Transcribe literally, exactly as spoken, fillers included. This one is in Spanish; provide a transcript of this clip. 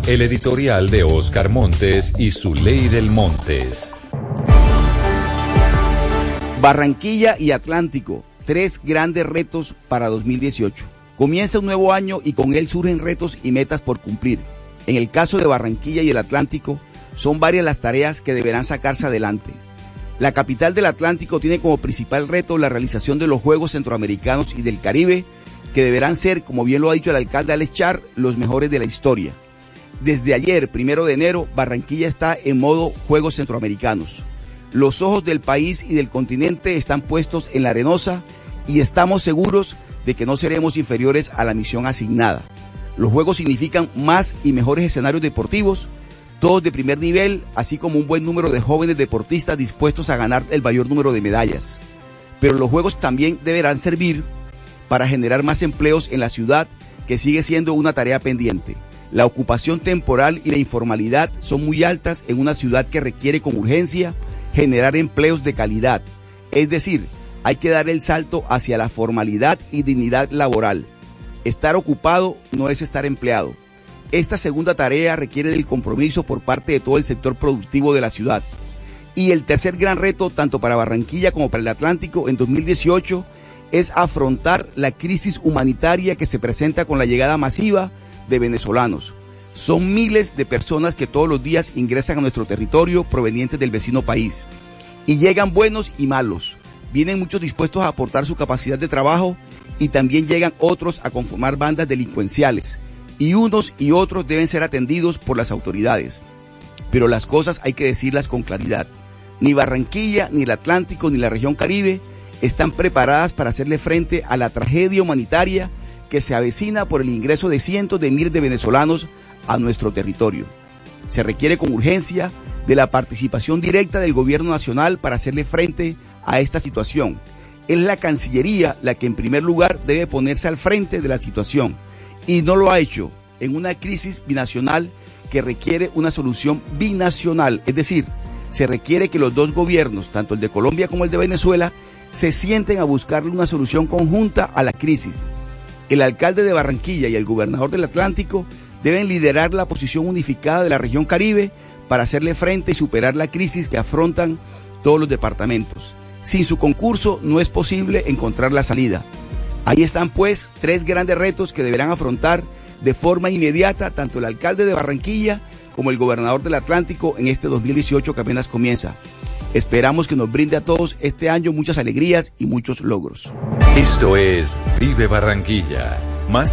El editorial de Oscar Montes y Zuley del Montes. Barranquilla y Atlántico, tres grandes retos para dos mil dieciocho. Comienza un nuevo año y con él surgen retos y metas por cumplir. En el caso de Barranquilla y el Atlántico, son varias las tareas que deberán sacarse adelante. La capital del Atlántico tiene como principal reto la realización de los Juegos Centroamericanos y del Caribe, que deberán ser, como bien lo ha dicho el alcalde Alex Char, los mejores de la historia. Desde ayer, primero de enero, Barranquilla está en modo Juegos Centroamericanos. Los ojos del país y del continente están puestos en la Arenosa y estamos seguros de que no seremos inferiores a la misión asignada. Los Juegos significan más y mejores escenarios deportivos, todos de primer nivel, así como un buen número de jóvenes deportistas dispuestos a ganar el mayor número de medallas. Pero los Juegos también deberán servir para generar más empleos en la ciudad, que sigue siendo una tarea pendiente. La ocupación temporal y la informalidad son muy altas en una ciudad que requiere con urgencia generar empleos de calidad. Es decir, hay que dar el salto hacia la formalidad y dignidad laboral. Estar ocupado no es estar empleado. Esta segunda tarea requiere del compromiso por parte de todo el sector productivo de la ciudad. Y el tercer gran reto, tanto para Barranquilla como para el Atlántico en dos mil dieciocho, es afrontar la crisis humanitaria que se presenta con la llegada masiva de venezolanos. Son miles de personas que todos los días ingresan a nuestro territorio provenientes del vecino país. Y llegan buenos y malos. Vienen muchos dispuestos a aportar su capacidad de trabajo y también llegan otros a conformar bandas delincuenciales. Y unos y otros deben ser atendidos por las autoridades. Pero las cosas hay que decirlas con claridad. Ni Barranquilla, ni el Atlántico, ni la región Caribe están preparadas para hacerle frente a la tragedia humanitaria que se avecina por el ingreso de cientos de miles de venezolanos a nuestro territorio. Se requiere con urgencia de la participación directa del gobierno nacional para hacerle frente a esta situación. Es la Cancillería la que en primer lugar debe ponerse al frente de la situación y no lo ha hecho en una crisis binacional que requiere una solución binacional, es decir, se requiere que los dos gobiernos, tanto el de Colombia como el de Venezuela, se sienten a buscarle una solución conjunta a la crisis. El alcalde de Barranquilla y el gobernador del Atlántico deben liderar la posición unificada de la región Caribe para hacerle frente y superar la crisis que afrontan todos los departamentos. Sin su concurso no es posible encontrar la salida. Ahí están pues tres grandes retos que deberán afrontar de forma inmediata tanto el alcalde de Barranquilla como el gobernador del Atlántico en este dos mil dieciocho que apenas comienza. Esperamos que nos brinde a todos este año muchas alegrías y muchos logros. Esto es Vive Barranquilla. Más